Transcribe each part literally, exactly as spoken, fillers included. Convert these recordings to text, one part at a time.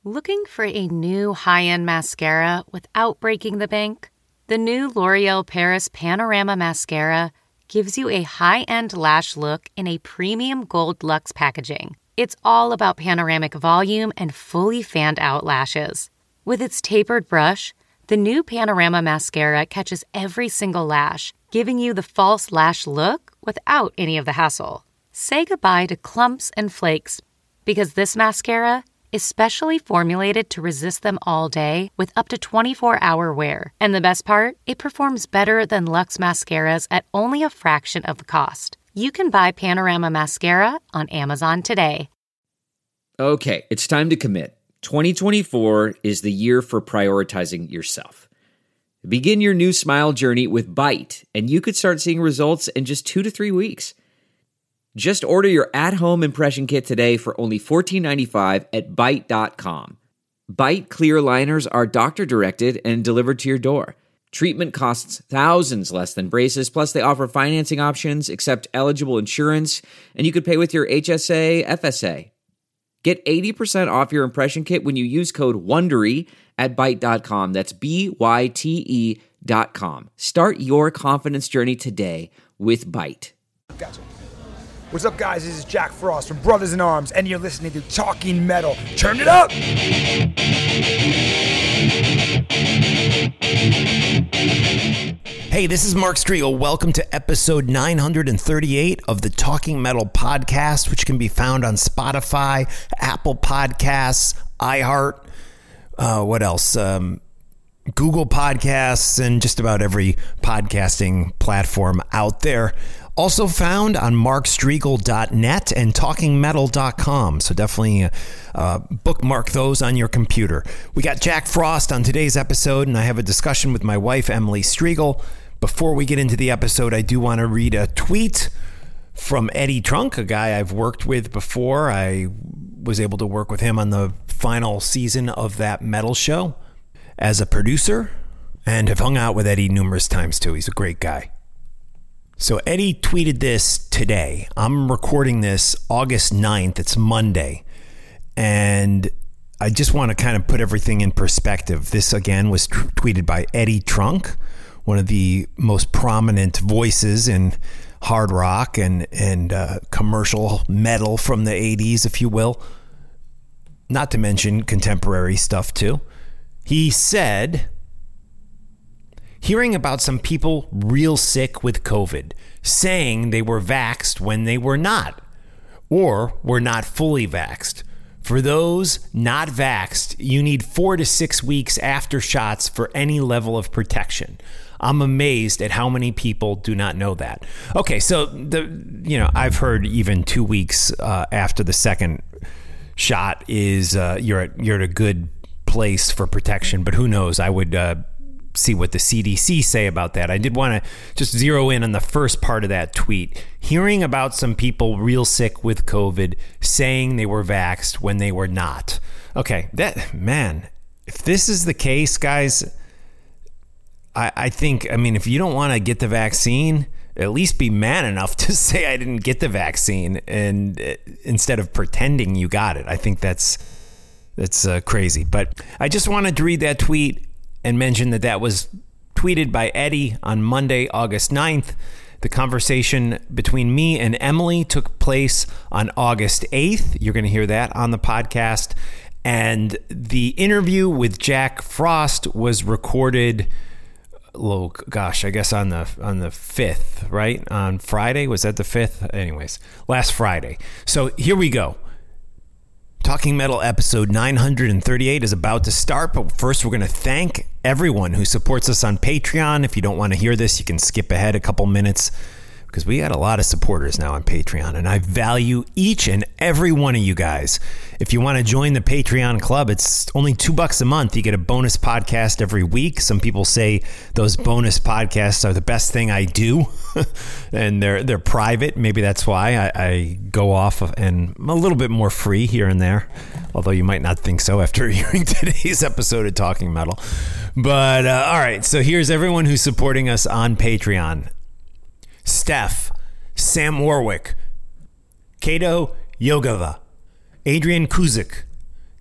Looking for a new high-end mascara without breaking the bank? The new L'Oreal Paris Panorama Mascara gives you a high-end lash look in a premium gold luxe packaging. It's all about panoramic volume and fully fanned-out lashes. With its tapered brush, the new Panorama Mascara catches every single lash, giving you the false lash look without any of the hassle. Say goodbye to clumps and flakes, because this mascara is specially formulated to resist them all day with up to twenty-four hour wear. And the best part? It performs better than Luxe mascaras at only a fraction of the cost. You can buy Panorama Mascara on Amazon today. Okay, it's time to commit. twenty twenty-four is the year for prioritizing yourself. Begin your new smile journey with Byte, and you could start seeing results in just two to three weeks. Just order your at-home impression kit today for only fourteen ninety-five at Byte dot com. Byte clear liners are doctor-directed and delivered to your door. Treatment costs thousands less than braces, plus they offer financing options, accept eligible insurance, and you could pay with your H S A, F S A. Get eighty percent off your impression kit when you use code WONDERY at Byte dot com. That's B Y T E dot com. Start your confidence journey today with Byte. Gotcha. What's up, guys? This is Jack Frost from Brothers in Arms, and you're listening to Talking Metal. Turn it up! Hey, this is Mark Striegel. Welcome to episode nine hundred thirty-eight of the Talking Metal podcast, which can be found on Spotify, Apple Podcasts, iHeart, uh, what else? Um, Google Podcasts, and just about every podcasting platform out there. Also found on mark striegel dot net and talking metal dot com. So definitely uh, bookmark those on your computer. We got Jack Frost on today's episode, and I have a discussion with my wife, Emily Striegel. Before we get into the episode, I do want to read a tweet from Eddie Trunk, a guy I've worked with before. I was able to work with him on the final season of that metal show as a producer, and have hung out with Eddie numerous times too. He's a great guy. So Eddie tweeted this today. I'm recording this August ninth. It's Monday. And I just want to kind of put everything in perspective. This, again, was t- tweeted by Eddie Trunk, one of the most prominent voices in hard rock and, and uh, commercial metal from the eighties, if you will. Not to mention contemporary stuff, too. He said, hearing about some people real sick with COVID, saying they were vaxxed when they were not, or were not fully vaxxed. For those not vaxxed, you need four to six weeks after shots for any level of protection. I'm amazed at how many people do not know that. Okay, so the you know I've heard even two weeks uh, after the second shot is uh, you're at, you're at a good place for protection, but who knows? I would uh, see what the C D C say about that. I did want to just zero in on the first part of that tweet. Hearing about some people real sick with COVID saying they were vaxxed when they were not. Okay, that man, if this is the case, guys, I, I think, I mean, if you don't want to get the vaccine, at least be man enough to say I didn't get the vaccine, and uh, instead of pretending you got it. I think that's that's uh, crazy. But I just wanted to read that tweet and mention that that was tweeted by Eddie on Monday, August ninth. The conversation between me and Emily took place on August eighth. You're going to hear that on the podcast. And the interview with Jack Frost was recorded, oh gosh, I guess on the on the fifth, right? On Friday. Was that the fifth? Anyways, last Friday. So here we go. Talking Metal episode nine hundred thirty-eight is about to start, but first we're going to thank everyone who supports us on Patreon. If you don't want to hear this, you can skip ahead a couple minutes, because we got a lot of supporters now on Patreon, and I value each and every one of you guys. If you want to join the Patreon club, it's only two bucks a month. You get a bonus podcast every week. Some people say those bonus podcasts are the best thing I do, and they're they're private. Maybe that's why I, I go off and I'm a little bit more free here and there, although you might not think so after hearing today's episode of Talking Metal. But uh, all right, so here's everyone who's supporting us on Patreon. Steph, Sam Warwick, Kato Yogava, Adrian Kuzik,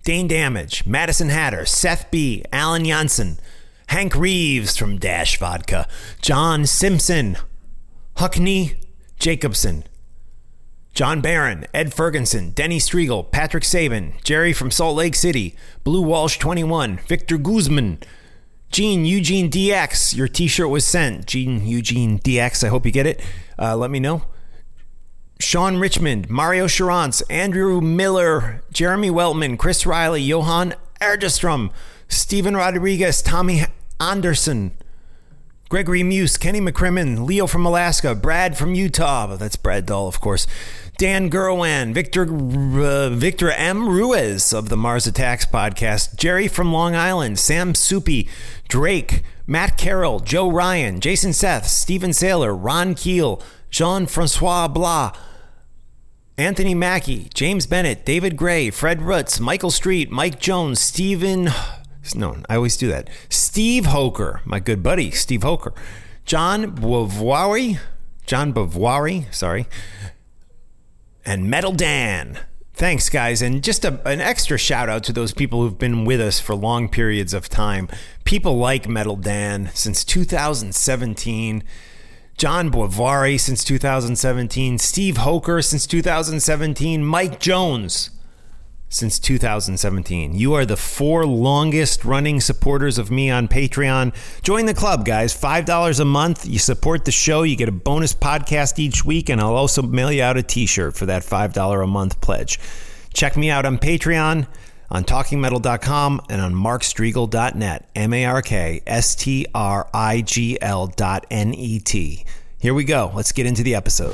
Dane Damage, Madison Hatter, Seth B., Alan Janssen, Hank Reeves from Dash Vodka, John Simpson, Huckney Jacobson, John Barron, Ed Ferguson, Denny Striegel, Patrick Saban, Jerry from Salt Lake City, Blue Walsh twenty-one, Victor Guzman, Gene Eugene D X. Your t-shirt was sent. Gene Eugene D X. I hope you get it. Uh, let me know. Sean Richmond, Mario Charance, Andrew Miller, Jeremy Weltman, Chris Riley, Johan Erdestrom, Steven Rodriguez, Tommy Anderson, Gregory Muse, Kenny McCrimmon, Leo from Alaska, Brad from Utah. That's Brad Dahl, of course. Dan Gerwan, Victor uh, Victor M. Ruiz of the Mars Attacks podcast, Jerry from Long Island, Sam Soupy, Drake, Matt Carroll, Joe Ryan, Jason Seth, Stephen Saylor, Ron Keel, Jean-Francois Blas, Anthony Mackey, James Bennett, David Gray, Fred Rutz, Michael Street, Mike Jones, Stephen... No, I always do that. Steve Hoker, my good buddy, Steve Hoker. John Bavoiri, John Bavoiri, sorry. And Metal Dan. Thanks, guys. And just a, an extra shout out to those people who've been with us for long periods of time. People like Metal Dan since two thousand seventeen. John Bavarii since two thousand seventeen. Steve Hoker since two thousand seventeen. Mike Jones since two thousand seventeen. You are the four longest running supporters of me on Patreon. Join the club, guys. five dollars a month. You support the show. You get a bonus podcast each week, and I'll also mail you out a t-shirt for that five dollars a month pledge. Check me out on Patreon, on talking metal dot com, and on mark striegel dot net. M A R K S T R I G L dot N E T. Here we go. Let's get into the episode.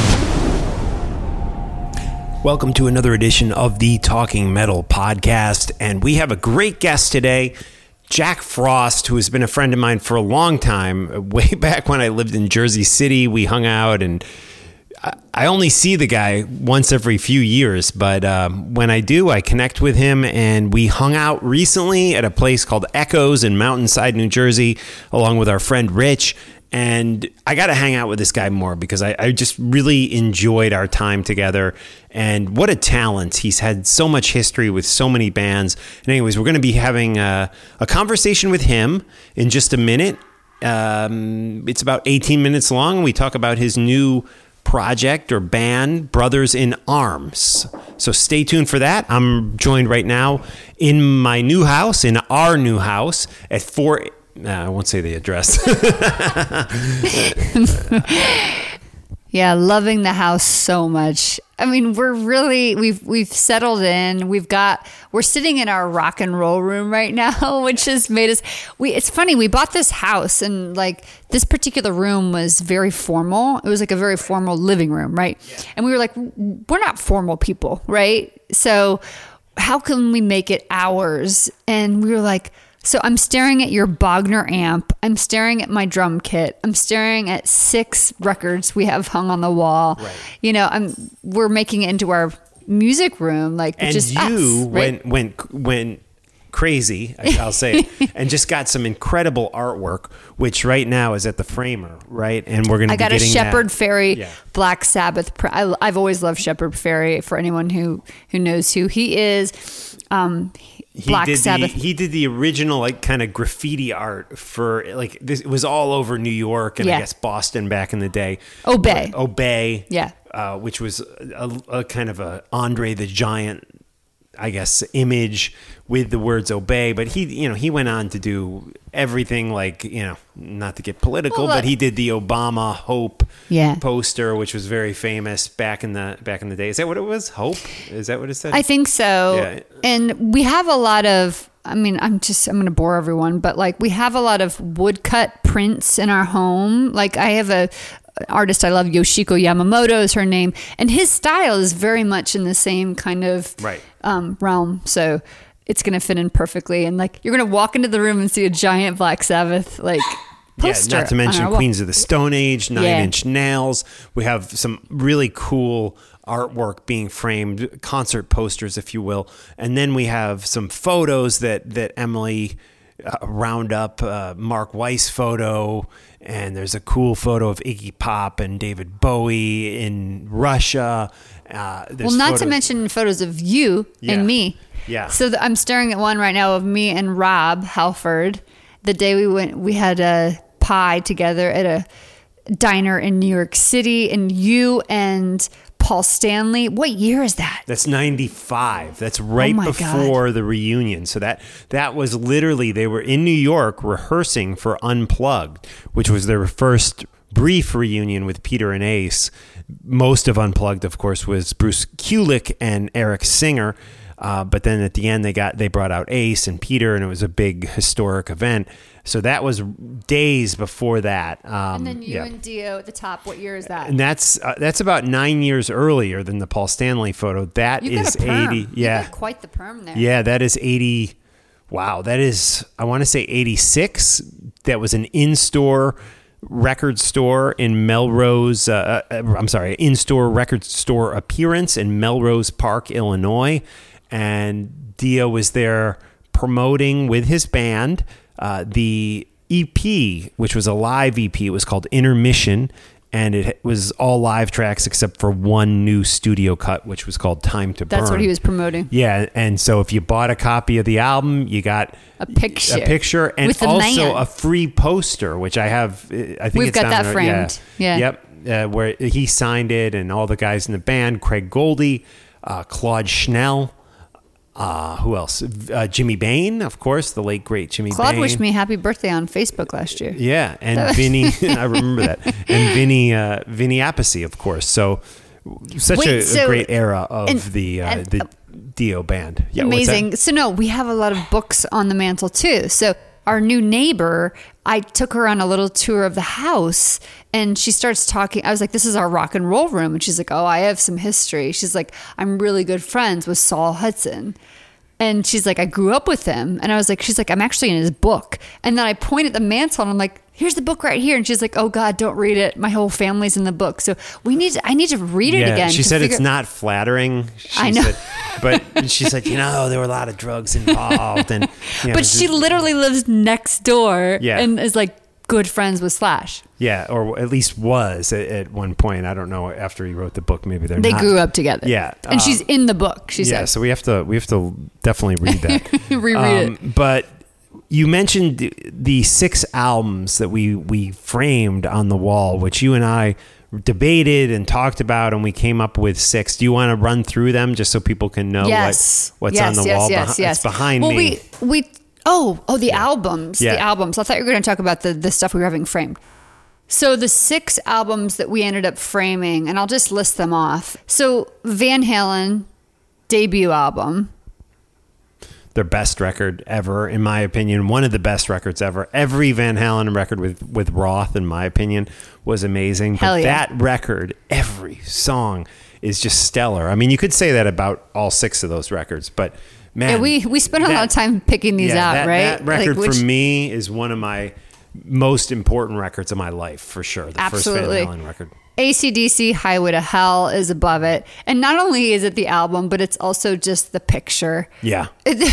Welcome to another edition of the Talking Metal podcast, and we have a great guest today, Jack Frost, who has been a friend of mine for a long time. Way back when I lived in Jersey City, we hung out, and I only see the guy once every few years, but um, when I do, I connect with him, and we hung out recently at a place called Echoes in Mountainside, New Jersey, along with our friend Rich. And I got to hang out with this guy more because I, I just really enjoyed our time together. And what a talent. He's had so much history with so many bands. And anyways, we're going to be having a, a conversation with him in just a minute. Um, it's about eighteen minutes long. We talk about his new project or band, Brothers in Arms. So stay tuned for that. I'm joined right now in my new house, in our new house at four... Nah, I won't say the address. Yeah, loving the house so much. I mean, we're really we've we've settled in. We've got we're sitting in our rock and roll room right now, which has made us we it's funny, we bought this house and like this particular room was very formal. It was like a very formal living room, right? Yeah. And we were like, we're not formal people, right? So how can we make it ours? And we were like, so I'm staring at your Bogner amp. I'm staring at my drum kit. I'm staring at six records we have hung on the wall. Right. You know, I'm we're making it into our music room, like which and is you us, right? went went went crazy. I'll say it, and just got some incredible artwork, which right now is at the Framer, right? And we're gonna. I be got a getting Shepherd that. Fairey yeah. Black Sabbath. I, I've always loved Shepherd Fairey. For anyone who who knows who he is. Um, He Black did Sabbath. The, he did the original like kind of graffiti art for like this. It was all over New York and yeah. I guess Boston back in the day. Obey. Uh, Obey. Yeah. Uh, which was a, a kind of a Andre the Giant, I guess, image with the words obey. But he, you know, he went on to do everything like, you know, not to get political, well, but he did the Obama Hope yeah. poster, which was very famous back in the back in the day. Is that what it was? Hope? Is that what it said? I think so. Yeah. And we have a lot of, I mean, I'm just, I'm going to bore everyone, but like we have a lot of woodcut prints in our home. Like I have a, an artist I love, Yoshiko Yamamoto is her name, and his style is very much in the same kind of right. um, realm. So it's going to fit in perfectly. And like, you're going to walk into the room and see a giant Black Sabbath, like, poster. Yeah, not to mention Queens of the Stone Age, Nine yeah. Inch Nails. We have some really cool artwork being framed, concert posters, if you will. And then we have some photos that, that Emily uh, Roundup uh, Mark Weiss photo, and there's a cool photo of Iggy Pop and David Bowie in Russia. Uh, well, not photos- to mention photos of you Yeah. and me. Yeah. So th- I'm staring at one right now of me and Rob Halford. The day we went, we had a pie together at a diner in New York City, and you and Paul Stanley. What year is that? That's ninety-five. That's right Oh my before the reunion. So that that was literally, they were in New York rehearsing for Unplugged, which was their first brief reunion with Peter and Ace. Most of Unplugged, of course, was Bruce Kulick and Eric Singer. Uh, but then at the end, they got they brought out Ace and Peter, and it was a big historic event. So that was days before that. Um, And then you yeah. and Dio at the top. What year is that? And that's uh, that's about nine years earlier than the Paul Stanley photo. That You got is a perm. eighty. Yeah, You got quite the perm there. yeah, that is eighty. Wow, that is, I want to say eighty-six. That was an in-store record store in Melrose. Uh, uh, I'm sorry, in-store record store appearance in Melrose Park, Illinois, and Dio was there promoting with his band. Uh, the E P, which was a live E P, it was called Intermission, and it was all live tracks except for one new studio cut, which was called Time to Burn. That's what he was promoting. Yeah, and so if you bought a copy of the album, you got A picture. a picture, and With the also man. a free poster, which I have. I think We've it's got down that there. framed. Yeah. Yep. Uh, where he signed it, and all the guys in the band: Craig Goldie, uh, Claude Schnell. Uh, who else? Uh, Jimmy Bain, of course, the late great Jimmy Claude Bain. wished me happy birthday on Facebook last year. Yeah, and Vinny, I remember that, and Vinny, uh, Vinny Appice, of course. So, such Wait, a, so- a great era of and- the uh, and- the Dio band. Yeah, what's that? Amazing. So no, we have a lot of books on the mantle too. So our new neighbor, I took her on a little tour of the house, and she starts talking. I was like, this is our rock and roll room. And she's like, oh, I have some history. She's like, I'm really good friends with Saul Hudson. And she's like, I grew up with him. And I was like, she's like, I'm actually in his book. And then I point at the mantle, and I'm like, here's the book right here. And she's like, oh God, don't read it. My whole family's in the book. So we need to, I need to read it Yeah, again. she to said figure- it's not flattering. She I know. Said, but she said, you know, there were a lot of drugs involved. and you know, But she literally lives next door Yeah. and is like good friends with Slash. Yeah, or at least was at, at one point. I don't know, after he wrote the book, maybe they're They not. grew up together. Yeah. And she's um, in the book, she Yeah, said. so we have to we have to definitely read that. Reread Um, it. But you mentioned the- the six albums that we we framed on the wall, which you and I debated and talked about, and we came up with six. Do you want to run through them just so people can know Yes. what, what's yes, on the yes, wall? Yes, Behi- yes, It's behind well, me. we we oh oh the albums, Yeah. the albums. I thought you were going to talk about the the stuff we were having framed. So the six albums that we ended up framing, and I'll just list them off. So Van Halen debut album. Their best record ever, in my opinion. One of the best records ever. Every Van Halen record with, with Roth, in my opinion, was amazing. Hell but yeah. that record, every song is just stellar. I mean, you could say that about all six of those records, but man. Yeah, we we spent a that- lot of time picking these yeah, out, that, right? That record Like, which- for me is one of my most important records of my life, for sure. The Absolutely. first Van Halen record. A C D C Highway to Hell is above it. And not only is it the album, but it's also just the picture. Yeah.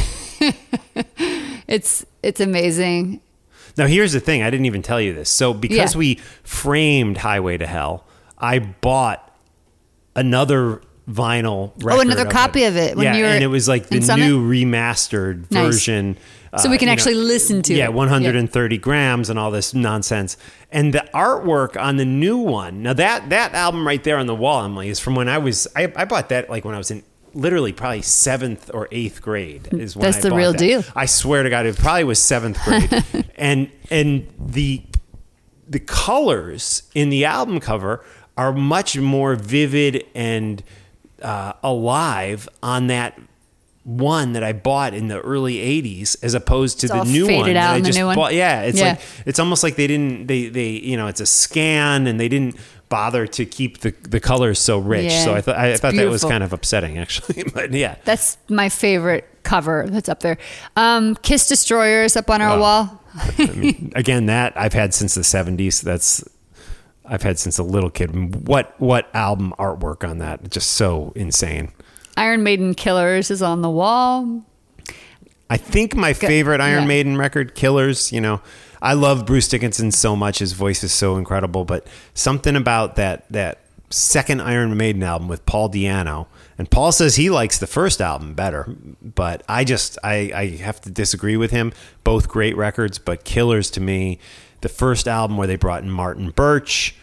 It's it's amazing. Now, here's the thing. I didn't even tell you this. So because Yeah. we framed Highway to Hell, I bought another vinyl record. Oh, another copy of it when yeah, you were and it was like the in Summit? new remastered Nice. version. So we can you actually listen to yeah, it. one hundred thirty grams and all this nonsense. And the artwork on the new one, now that that album right there on the wall, Emily, is from when I was, I, I bought that like when I was in literally probably seventh or eighth grade is when That's I the bought real that. deal. I swear to God, it probably was seventh grade. and and the the colors in the album cover are much more vivid and uh, alive on that one that I bought in the early eighties as opposed to It's the all new faded one out that I in the just new one? bought. Yeah, it's Yeah. like it's almost like they didn't they they you know, it's a scan and they didn't bother to keep the the colors so rich. Yeah, so I thought I it's thought that was beautiful. kind of upsetting actually. But yeah. That's my favorite cover that's up there. Um, Kiss Destroyer is up on our Oh. wall. I mean, again, that I've had since the seventies. That's I've had since a little kid. What what album artwork on that? Just so insane. Iron Maiden Killers is on the wall. I think my favorite Iron yeah. Maiden record, Killers, you know, I love Bruce Dickinson so much. His voice is so incredible, but something about that that second Iron Maiden album with Paul Di'Anno, and Paul says he likes the first album better, but I just, I, I have to disagree with him. Both great records, but Killers to me, the first album where they brought in Martin Birch,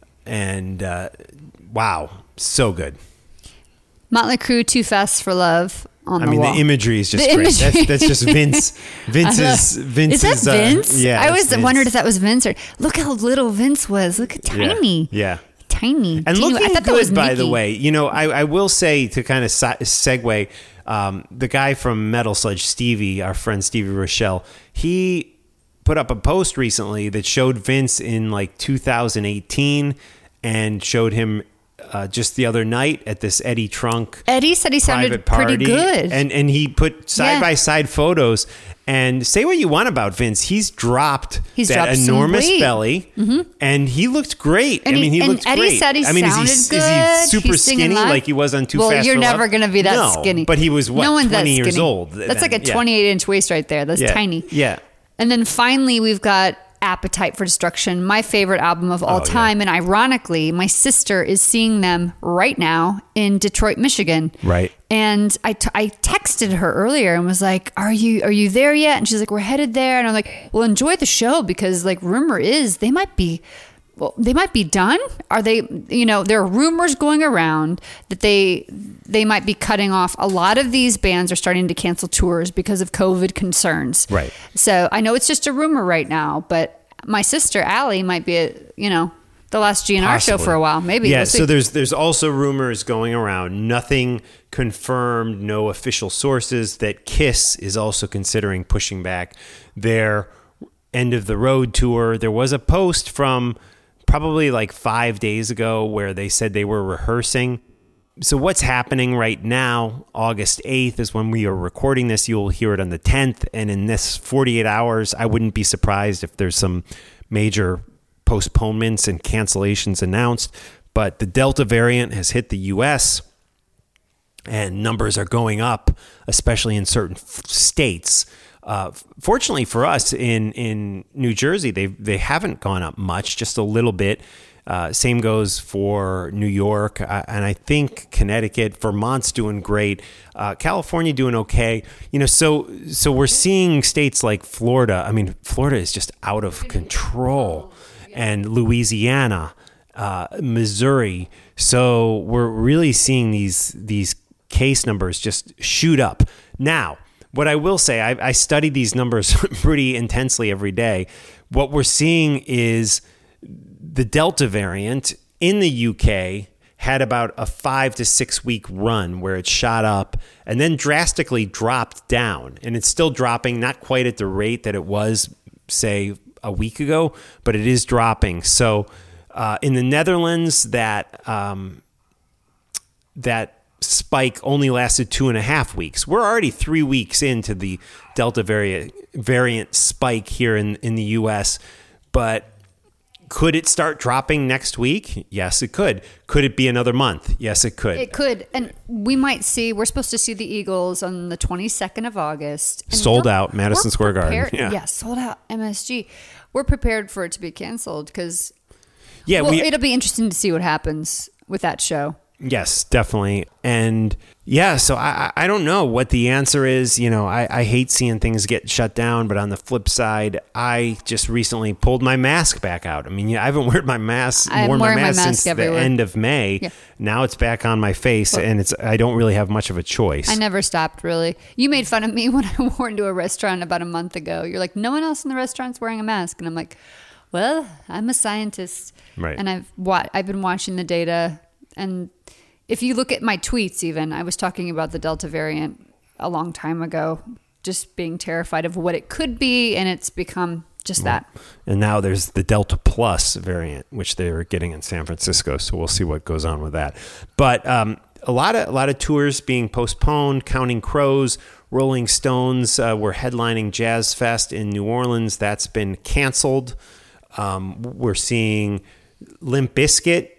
and uh, wow, so good. Motley Crue, Too Fast for Love on I the mean, wall. the imagery is just The great. imagery. That's, that's just Vince. Vince's, Vince's. Is that Vince? Uh, yeah. I always that's Vince. wondered if that was Vince or look how little Vince was. Look at Yeah. tiny. Yeah. Tiny. And Teeny- looking I thought good, that was by the Mickey. way. You know, I, I will say to kind of si- segue, um, the guy from Metal Sledge, Stevie, our friend Stevie Rochelle, he put up a post recently that showed Vince in like two thousand eighteen and showed him uh, just the other night at this Eddie Trunk Eddie said he sounded private party. pretty good. And, and he put side Yeah. by side photos. And say what you want about Vince, he's dropped He's that dropped some enormous weight. belly, and he looked great. And I mean, he, he- and looked Eddie great. said he I mean, is he, sounded is good. he super He's singing skinny live. like he was on Too well, Fast you're for never Love? going to be that No, skinny. but he was what, no one's that twenty years skinny. old. That's then. like a Yeah. twenty-eight inch waist right there. That's Yeah. tiny. Yeah. And then finally, we've got Appetite for Destruction, my favorite album of all Oh, yeah. time. And ironically, my sister is seeing them right now in Detroit, Michigan. Right. And I, t- I texted her earlier and was like, are you are you there yet? And she's like, we're headed there. And I'm like, well, enjoy the show because like rumor is they might be well, they might be done. Are they, you know, there are rumors going around that they they might be cutting off. A lot of these bands are starting to cancel tours because of COVID concerns. Right. So I know it's just a rumor right now, but my sister Allie might be, a, you know, the last G N R show Possibly. for a while. Maybe. Yeah. We'll see. So there's there's also rumors going around. Nothing confirmed. No official sources that Kiss is also considering pushing back their end of the road tour. There was a post from probably like five days ago where they said they were rehearsing. So what's happening right now, August eighth is when we are recording this. You'll hear it on the tenth. And in this forty-eight hours, I wouldn't be surprised if there's some major postponements and cancellations announced. But the Delta variant has hit the U S and numbers are going up, especially in certain f- states. Uh, fortunately for us in, in New Jersey, they they haven't gone up much, just a little bit. Uh, same goes for New York, uh, and I think Connecticut. Vermont's doing great. Uh, California doing okay. You know, so so we're seeing states like Florida. I mean, Florida is just out of control, and Louisiana, uh, Missouri. So we're really seeing these these case numbers just shoot up. Now, what I will say, I, I study these numbers pretty intensely every day. What we're seeing is the Delta variant in the U K had about a five to six week run where it shot up and then drastically dropped down. And it's still dropping, not quite at the rate that it was, say, a week ago, but it is dropping. So uh, in the Netherlands, that um, that spike only lasted two and a half weeks. We're already three weeks into the Delta variant variant spike here in, in the U S, but could it start dropping next week? Yes, it could. Could it be another month? Yes, it could. It could. And we might see, we're supposed to see the Eagles on the twenty-second of August. And Sold we're- out, Madison we're Square Garden. prepared- Yeah. yeah, sold out, M S G. We're prepared for it to be canceled because yeah, well, we, it'll be interesting to see what happens with that show. Yes, definitely. And yeah, so I, I don't know what the answer is. You know, I, I hate seeing things get shut down, but on the flip side, I just recently pulled my mask back out. I mean, yeah, I haven't worn my mask, I'm worn my wearing my mask, mask since everywhere. the end of May. Yeah. Now it's back on my face, and it's I don't really have much of a choice. I never stopped, really. You made fun of me when I wore into a restaurant about a month ago. You're like, no one else in the restaurant's wearing a mask. And I'm like, well, I'm a scientist. Right. And I've wa- I've been watching the data. And if you look at my tweets even, I was talking about the Delta variant a long time ago, just being terrified of what it could be. And it's become just that. And now there's the Delta Plus variant, which they're getting in San Francisco. So we'll see what goes on with that. But um, a lot of a lot of tours being postponed. Counting Crows, Rolling Stones uh, were headlining Jazz Fest in New Orleans. That's been canceled. Um, we're seeing Limp Bizkit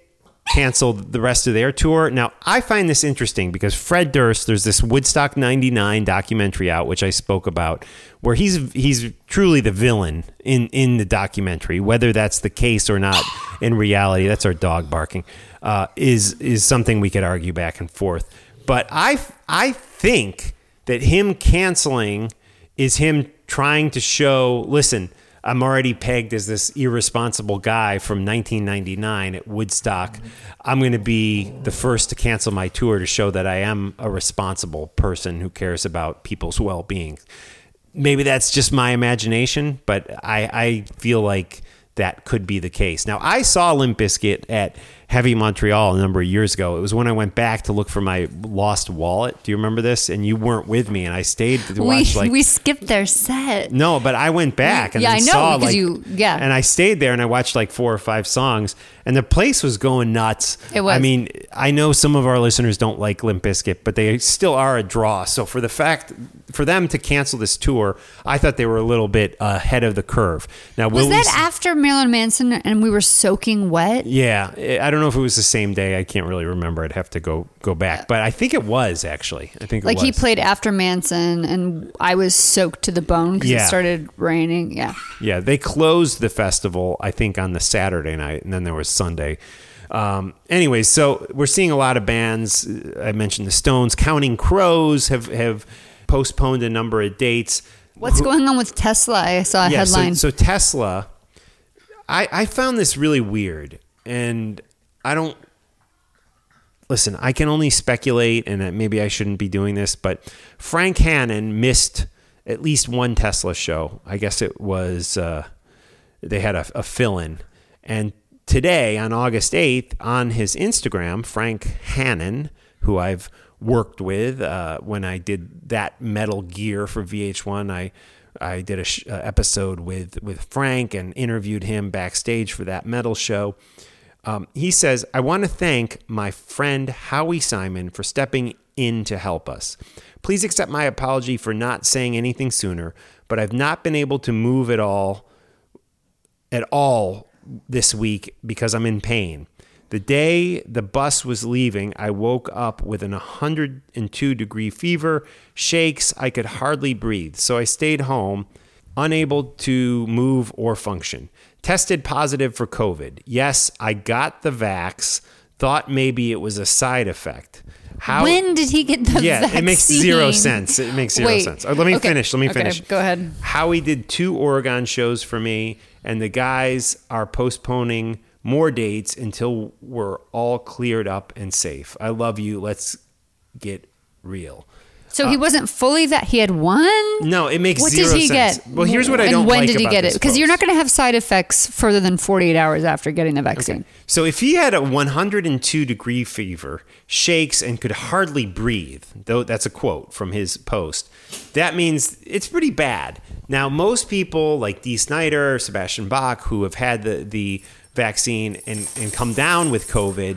canceled the rest of their tour. Now, I find this interesting because Fred Durst, there's this Woodstock ninety-nine documentary out, which I spoke about, where he's he's truly the villain in, in the documentary. Whether that's the case or not in reality, that's our dog barking, uh, is is something we could argue back and forth. But I, I think that him canceling is him trying to show, listen, I'm already pegged as this irresponsible guy from nineteen ninety-nine at Woodstock. I'm going to be the first to cancel my tour to show that I am a responsible person who cares about people's well-being. Maybe that's just my imagination, but I, I feel like that could be the case. Now, I saw Limp Bizkit at Heavy Montreal a number of years ago. It was when I went back to look for my lost wallet. Do you remember this? And you weren't with me, and I stayed to watch we, like... We skipped their set. No, but I went back and yeah, then I know, saw because like... you, yeah. And I stayed there and I watched like four or five songs, and the place was going nuts. It was. I mean, I know some of our listeners don't like Limp Bizkit, but they still are a draw. So for the fact... For them to cancel this tour, I thought they were a little bit ahead of the curve. Now, was will that we... after Marilyn Manson and we were soaking wet? Yeah, I don't know if it was the same day. I can't really remember. I'd have to go go back, but I think it was actually. I think it like was. he played after Manson, and I was soaked to the bone because Yeah. it started raining. Yeah, Yeah, they closed the festival, I think, on the Saturday night, and then there was Sunday. Um, anyways, so we're seeing a lot of bands. I mentioned the Stones. Counting Crows have have postponed a number of dates. what's going on with Tesla? I saw a Yeah, headline. So, so Tesla, I, I found this really weird, and I don't listen. I can only speculate, and maybe I shouldn't be doing this, but Frank Hannon missed at least one Tesla show. I guess it was uh, they had a, a fill-in, and today on August eighth on his Instagram, Frank Hannon, who I've worked with uh, when I did that Metal Gear for V H one. I I did a sh- uh, episode with with Frank and interviewed him backstage for that metal show. Um, he says, I want to thank my friend Howie Simon for stepping in to help us. Please accept my apology for not saying anything sooner, but I've not been able to move at all at all this week because I'm in pain. The day the bus was leaving, I woke up with an one hundred two degree fever, shakes, I could hardly breathe. So I stayed home, unable to move or function. Tested positive for COVID. Yes, I got the vax, thought maybe it was a side effect. How, when did he get the yeah, vaccine? it makes zero sense. It makes zero Wait, sense. Oh, let me okay, finish. Let me okay, finish. Go ahead. Howie did two Oregon shows for me, and the guys are postponing more dates until we're all cleared up and safe. I love you. Let's get real. So he wasn't fully that he had one? No, it makes what zero did he sense. get? Well, here's what I and don't when like did he about get this it? Because you're post. not going to have side effects further than forty-eight hours after getting the vaccine. Okay. So if he had a one hundred two degree fever, shakes, and could hardly breathe, though that's a quote from his post, that means it's pretty bad. Now, most people like Dee Snider, Sebastian Bach, who have had the, the vaccine and, and come down with COVID,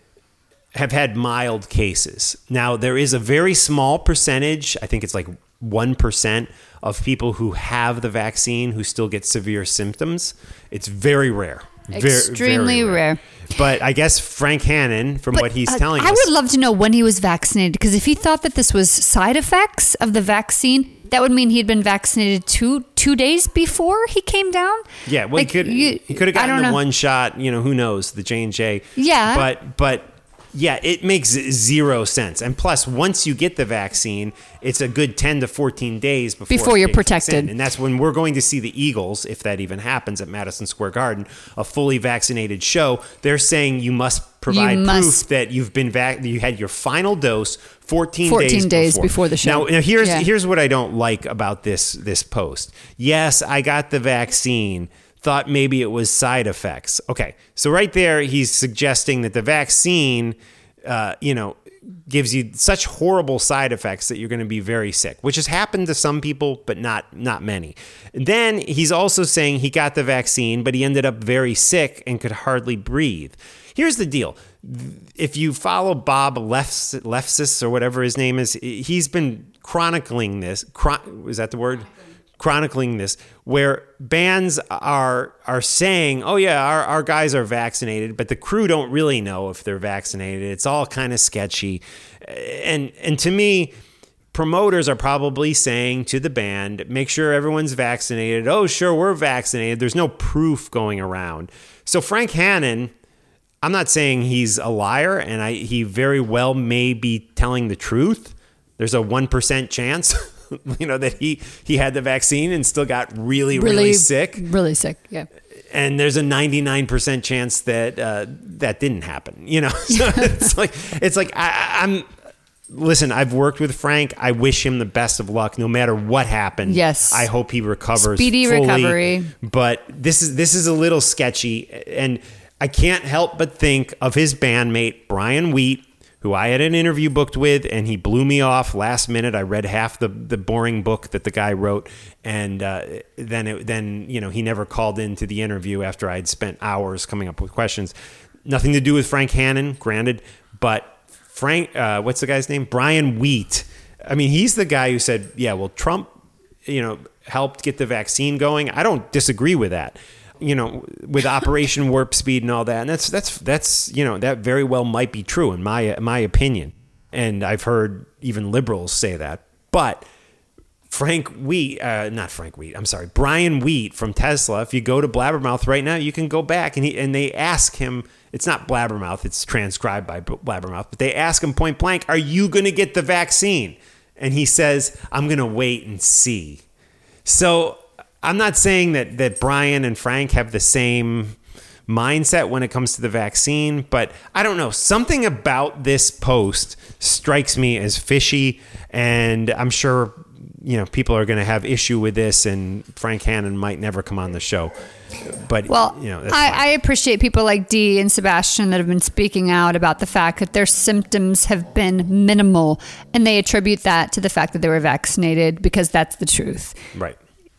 have had mild cases. Now, there is a very small percentage, I think it's like one percent of people who have the vaccine who still get severe symptoms. It's very rare. Very, Extremely very rare. rare. But I guess Frank Hannon, from But, what he's uh, telling I us... would love to know when he was vaccinated, because if he thought that this was side effects of the vaccine, that would mean he'd been vaccinated two two days before he came down. Yeah, well, Like, he could you- he could have I gotten don't the know. one shot, you know, who knows, the J and J. Yeah. But but yeah, it makes zero sense. And plus, once you get the vaccine, it's a good ten to fourteen days before Before it you're kicks protected. in. And that's when we're going to see the Eagles, if that even happens at Madison Square Garden, a fully vaccinated show. They're saying you must provide You proof must- that you've been vac- you had your final dose fourteen, fourteen days, days before. before the show. Now, now here's Yeah. here's what I don't like about this this post. Yes, I got the vaccine. Thought maybe it was side effects. Okay, so right there, he's suggesting that the vaccine, uh, you know, gives you such horrible side effects that you're going to be very sick, which has happened to some people, but not not many. Then he's also saying he got the vaccine, but he ended up very sick and could hardly breathe. Here's the deal. If you follow Bob Lefs- Lefsis or whatever his name is, he's been chronicling this. Chron- is that the word? chronicling this, where bands are are saying, oh yeah, our, our guys are vaccinated, but the crew don't really know if they're vaccinated. It's all kind of sketchy. And and to me, promoters are probably saying to the band, make sure everyone's vaccinated. Oh, sure, we're vaccinated. There's no proof going around. So Frank Hannon, I'm not saying he's a liar, and I he very well may be telling the truth. There's a one percent chance you know, that he, he had the vaccine and still got really, really, really sick. Really sick, yeah. And there's a ninety-nine percent chance that uh, that didn't happen, you know? So it's like, it's like I, I'm, listen, I've worked with Frank. I wish him the best of luck no matter what happened. Yes. I hope he recovers Speedy fully, recovery. But this is, this is a little sketchy. And I can't help but think of his bandmate, Brian Wheat, who I had an interview booked with, and he blew me off last minute. I read half the, the boring book that the guy wrote, and uh, then it, then you know he never called into the interview after I'd spent hours coming up with questions. Nothing to do with Frank Hannon, granted, but Frank, uh, what's the guy's name? Brian Wheat. I mean, he's the guy who said, "Yeah, well, Trump, you know, helped get the vaccine going." I don't disagree with that. You know, with Operation Warp Speed and all that. And that's, that's, that's, you know, that very well might be true in my, my opinion. And I've heard even liberals say that. But Frank Wheat, uh, not Frank Wheat, I'm sorry, Brian Wheat from Tesla, if you go to Blabbermouth right now, you can go back and he, and they ask him, it's not Blabbermouth, it's transcribed by Blabbermouth, but they ask him point blank, are you going to get the vaccine? And he says, I'm going to wait and see. So I'm not saying that, that Brian and Frank have the same mindset when it comes to the vaccine, but I don't know. Something about this post strikes me as fishy, and I'm sure, you know, people are going to have issue with this, and Frank Hannon might never come on the show. But, well, you know, that's I, fine. I appreciate people like Dee and Sebastian that have been speaking out about the fact that their symptoms have been minimal, and they attribute that to the fact that they were vaccinated because that's the truth. Right.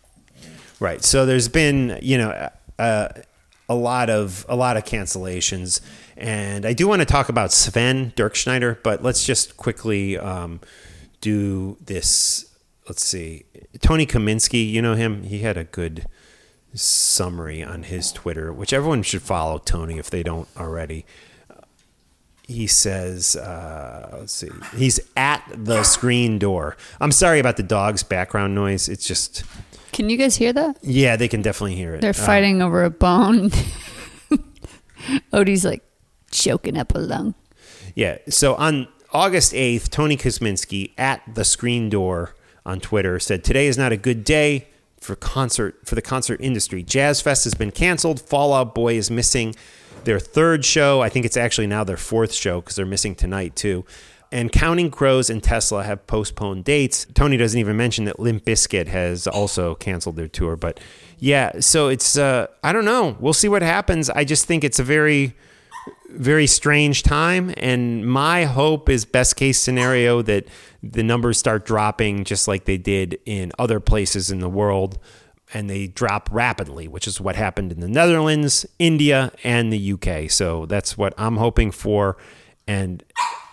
Right. So there's been, you know, uh, a lot of a lot of cancellations, and I do want to talk about Sven Dirkschneider, but let's just quickly um, do this. Let's see. Tony Kaminsky, you know him? He had a good summary on his Twitter, which everyone should follow Tony if they don't already. He says, uh, let's see, he's at the screen door. I'm sorry about the dog's background noise. It's just... Can you guys hear that? Yeah, they can definitely hear it. They're fighting uh, over a bone. Odie's like choking up a lung. Yeah. So on August eighth, Tony Kosminski at the screen door on Twitter said, today is not a good day for concert for the concert industry. Jazz Fest has been canceled. Fall Out Boy is missing their third show. I think it's actually now their fourth show because they're missing tonight too. And Counting Crows and Tesla have postponed dates. Tony doesn't even mention that Limp Bizkit has also canceled their tour. But yeah, so it's, uh, I don't know. We'll see what happens. I just think it's a very, very strange time. And my hope is best case scenario that the numbers start dropping just like they did in other places in the world. And they drop rapidly, which is what happened in the Netherlands, India, and the U K. So that's what I'm hoping for. And...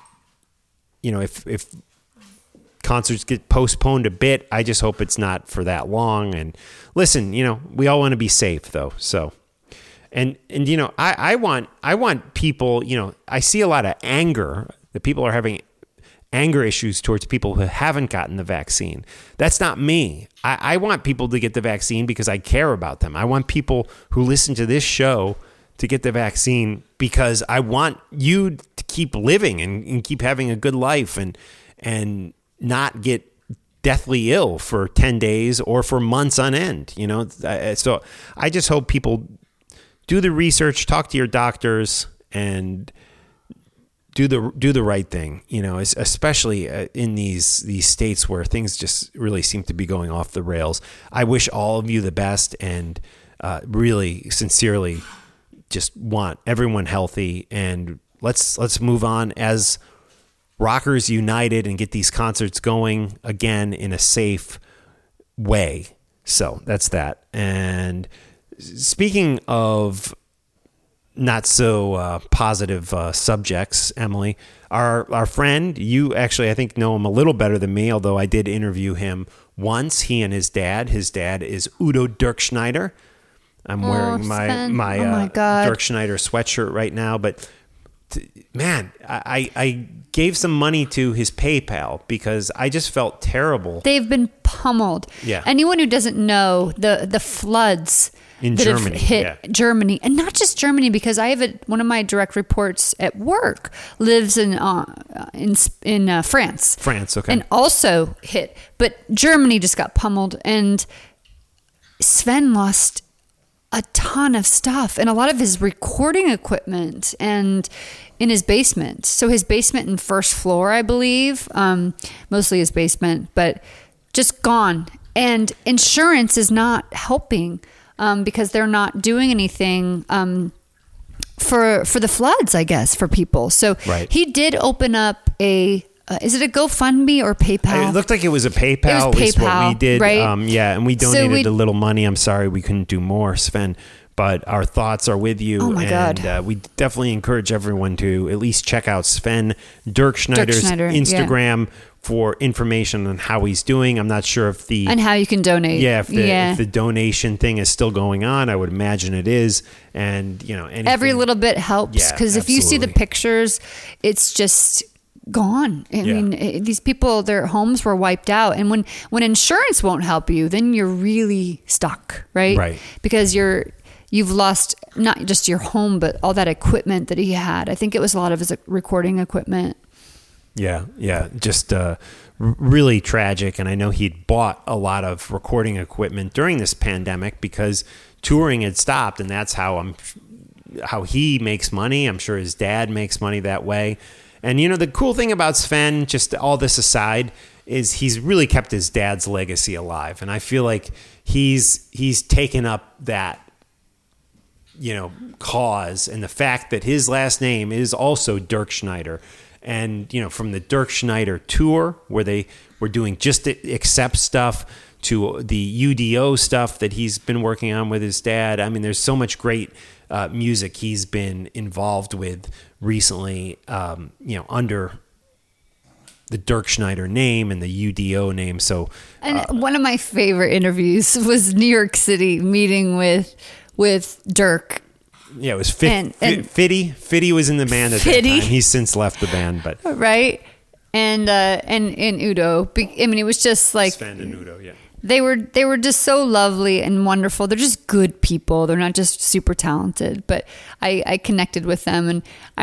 You know, if if concerts get postponed a bit, I just hope it's not for that long. And listen, you know, we all want to be safe, though. So, and and you know, I, I want I want people. You know, I see a lot of anger that people are having anger issues towards people who haven't gotten the vaccine. That's not me. I, I want people to get the vaccine because I care about them. I want people who listen to this show to get the vaccine because I want you to keep living and, and keep having a good life and and not get deathly ill for ten days or for months on end. You know, so I just hope people do the research, talk to your doctors, and do the do the right thing. You know, especially in these these states where things just really seem to be going off the rails. I wish all of you the best, and uh, really sincerely just want everyone healthy, and let's let's move on as rockers united and get these concerts going again in a safe way. So that's that. And speaking of not so uh, positive uh, subjects, Emily, our our friend, you actually I think know him a little better than me, although I did interview him once, he and his dad. His dad is Udo Dirkschneider. I'm Oh, wearing my Sven. my, Oh, my uh, God. Dirkschneider sweatshirt right now, but t- man, I, I gave some money to his PayPal because I just felt terrible. They've been pummeled. Yeah. Anyone who doesn't know the the floods In that Germany, have hit yeah. Germany, and not just Germany, because I have a, one of my direct reports at work lives in uh, in in uh, France. France, okay. And also hit, but Germany just got pummeled, and Sven lost a ton of stuff and a lot of his recording equipment and in his basement. So his basement and first floor, I believe, um, mostly his basement, but just gone. And insurance is not helping um, because they're not doing anything um, for for the floods, I guess, for people. So Right. he did open up a, uh, is it a GoFundMe or PayPal? It looked like it was a PayPal. It was is what we PayPal, did. right? Um, yeah, and we So donated we- a little money. I'm sorry we couldn't do more, Sven. But our thoughts are with you. Oh, my and, God. Uh, we definitely encourage everyone to at least check out Sven Dirkschneider's Dirkschneider, yeah. Instagram for information on how he's doing. I'm not sure if the and how you can donate. yeah, if the, yeah. if the donation thing is still going on. I would imagine it is. And you know, anything, Every little bit helps Yeah, because if you see the absolutely. pictures, it's just gone. I Yeah. mean, it, these people, their homes were wiped out, and when when insurance won't help you, then you're really stuck, right? Right. Because you're you've lost not just your home, but all that equipment that he had. I think it was a lot of his recording equipment. Yeah, yeah, just uh, r- really tragic. And I know he'd bought a lot of recording equipment during this pandemic because touring had stopped, and that's how I'm, how he makes money. I'm sure his dad makes money that way. And you know, the cool thing about Sven, just all this aside, is he's really kept his dad's legacy alive, and I feel like he's he's taken up that, you know, cause, and the fact that his last name is also Dirkschneider. And, you know, from the Dirkschneider tour where they were doing just accept stuff to the U D O stuff that he's been working on with his dad. I mean, there's so much great uh, music he's been involved with recently, um, you know, under the Dirkschneider name and the U D O name. So, And one of my favorite interviews was New York City meeting with with Dirk. yeah, it was Fit, And- Fit, and- Fitty. Fitty was in the band at Fitty. that time. He's since left the band, but Right. And uh and and Udo. Be- I mean, it was just like Sven and Udo, yeah. they were they were just so lovely and wonderful. They're just good people. They're not just super talented. But I, I connected with them, and I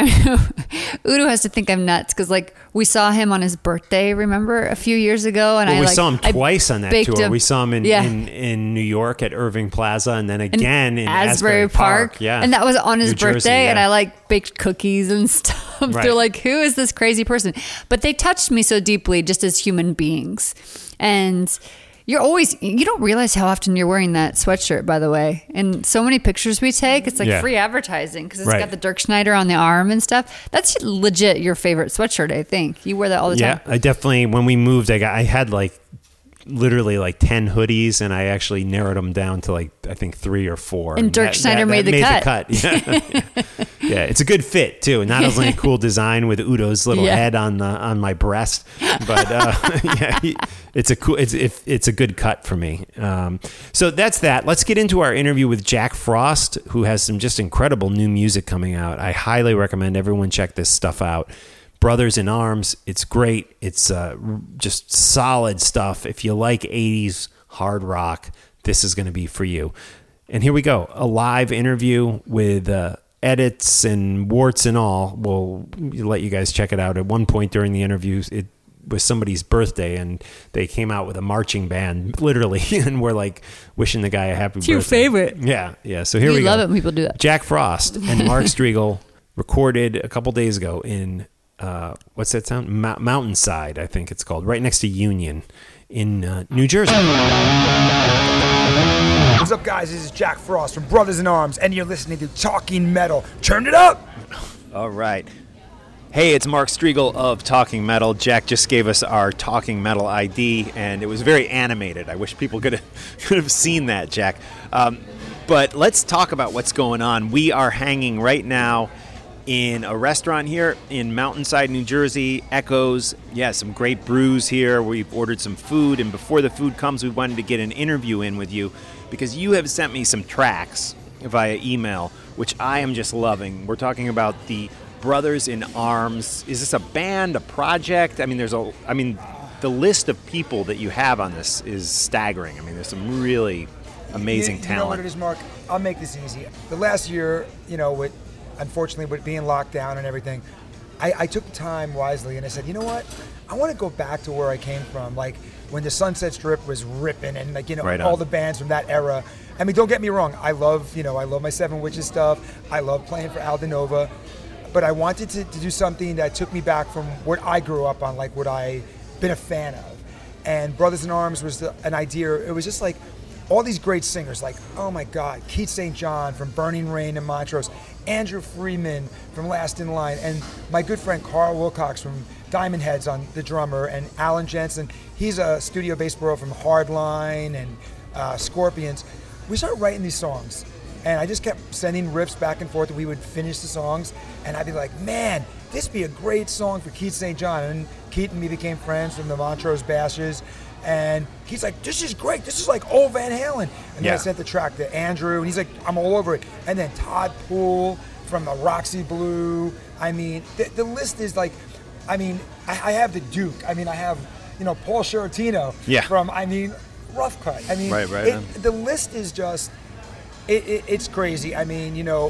Udo has to think I'm nuts because like we saw him on his birthday, remember, a few years ago, and Well, I we like, saw him I twice on that baked tour. him- We saw him in, yeah. in, in New York at Irving Plaza, and then And again in Asbury, Asbury Park. Yeah, And that was on his New birthday, Jersey, and yeah. I like baked cookies and stuff. Right. They're like, who is this crazy person? But they touched me so deeply just as human beings. And you're always, you don't realize how often you're wearing that sweatshirt, by the way. And so many pictures we take, it's like Yeah. free advertising because it's Right. got the Dirkschneider on the arm and stuff. That's legit your favorite sweatshirt, I think. You wear that all the yeah. time. I definitely, when we moved, I got I had like literally like ten hoodies, and I actually narrowed them down to like I think three or four. And Dirk that- Schneider that- made that the made cut. Yeah. Yeah, it's a good fit too. Not only a cool design with Udo's little Yeah. head on the on my breast, but uh, yeah, he- it's a cool. It's if it's a good cut for me. Um, so that's that. Let's get into our interview with Jack Frost, who has some just incredible new music coming out. I highly recommend everyone check this stuff out. Brothers in Arms, it's great. It's uh, just solid stuff. If you like eighties hard rock, this is going to be for you. And here we go, a live interview with uh, edits and warts and all. We'll let you guys check it out. At one point during the interview, it was somebody's birthday, and they came out with a marching band, literally, and we're like wishing the guy a happy It's your birthday. favorite. Yeah, yeah. So here You we go. love it when people do that. Jack Frost and Mark Striegel recorded a couple days ago in uh, what's that sound? Mo- Mountainside, I think it's called, right next to Union in uh, New Jersey. What's up, guys? This is Jack Frost from Brothers in Arms, and you're listening to Talking Metal. Turn it up! All right. Hey, it's Mark Striegel of Talking Metal. Jack just gave us our Talking Metal I D, and it was very animated. I wish people could have, could have seen that, Jack. Um, but let's talk about what's going on. We are hanging right now in a restaurant here in Mountainside, New Jersey, Echoes. Yeah, some great brews here. We've ordered some food, and before the food comes, we wanted to get an interview in with you because you have sent me some tracks via email, which I am just loving. We're talking about the Brothers in Arms. Is this a band, a project? I mean, there's a, I mean, the list of people that you have on this is staggering. I mean, there's some really amazing you, talent. You know what it is, Mark? I'll make this easy. The last year, you know, with unfortunately with being locked down and everything, I, I took the time wisely and I said, you know what? I want to go back to where I came from, like when the Sunset Strip was ripping and like, you know, right all the bands from that era. I mean, don't get me wrong. I love, you know, I love my Seven Witches stuff. I love playing for Aldo Nova. But I wanted to, to do something that took me back from what I grew up on, like what I been a fan of. And Brothers in Arms was the, an idea. It was just like all these great singers, like, oh my God, Keith Saint John from Burning Rain and Montrose, Andrew Freeman from Last in Line, and my good friend Carl Wilcox from Diamond Heads on the drummer, and Alan Jensen. He's a studio bass bro from Hardline and uh, Scorpions. We started writing these songs. And I just kept sending riffs back and forth, and we would finish the songs, and I'd be like, man, this would be a great song for Keith Saint John. And Keith and me became friends from the Montrose Bashes, and he's like, this is great. This is like old Van Halen. And then yeah. I sent the track to Andrew, and he's like, I'm all over it. And then Todd Poole from the Roxy Blue. I mean, the, the list is like, I mean, I, I have the Duke. I mean, I have, you know, Paul Sciortino yeah. from, I mean, Rough Cut. I mean, right, right, it, the list is just... It, it, it's crazy. I mean, you know,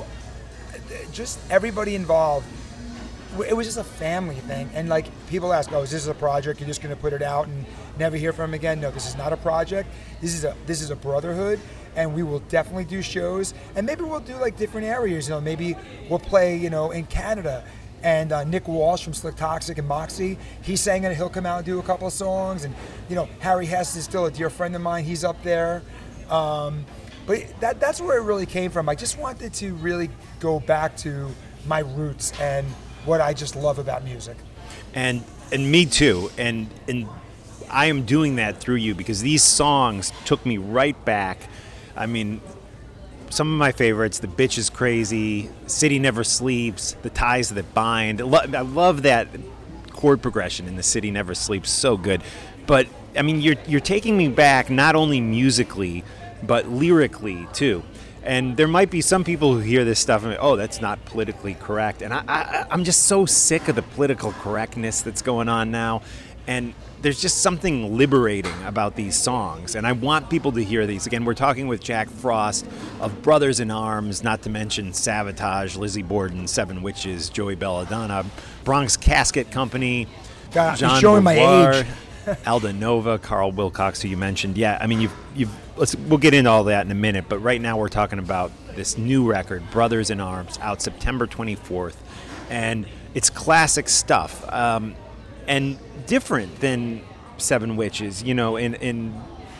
just everybody involved. It was just a family thing. And like people ask, oh, is this a project? You're just going to put it out and never hear from them again? No, this is not a project. This is a this is a brotherhood, and we will definitely do shows. And maybe we'll do like different areas. You know, maybe we'll play, you know, in Canada. And uh, Nick Walsh from Slick Toxic and Moxie, he's saying that he'll come out and do a couple of songs. And you know, Harry Hess is still a dear friend of mine. He's up there. Um, But that that's where it really came from. I just wanted to really go back to my roots and what I just love about music. And and me too. And and I am doing that through you because these songs took me right back. I mean, some of my favorites, The Bitch is Crazy, City Never Sleeps, The Ties That Bind. I love that chord progression in The City Never Sleeps. So good. But I mean, you're you're taking me back not only musically, but lyrically too. And there might be some people who hear this stuff and oh, that's not politically correct. And I, I, I'm just so sick of the political correctness that's going on now. And there's just something liberating about these songs. And I want people to hear these. Again, we're talking with Jack Frost of Brothers in Arms, not to mention Savatage, Lizzie Borden, Seven Witches, Joey Belladonna, Bronx Casket Company, God, John you're showing Beauvoir, my age. Aldo Nova, Carl Wilcox, who you mentioned. Yeah, I mean, you've you've let's we'll get into all that in a minute. But right now, we're talking about this new record, Brothers in Arms, out September twenty-fourth, and it's classic stuff um, and different than Seven Witches. You know, in in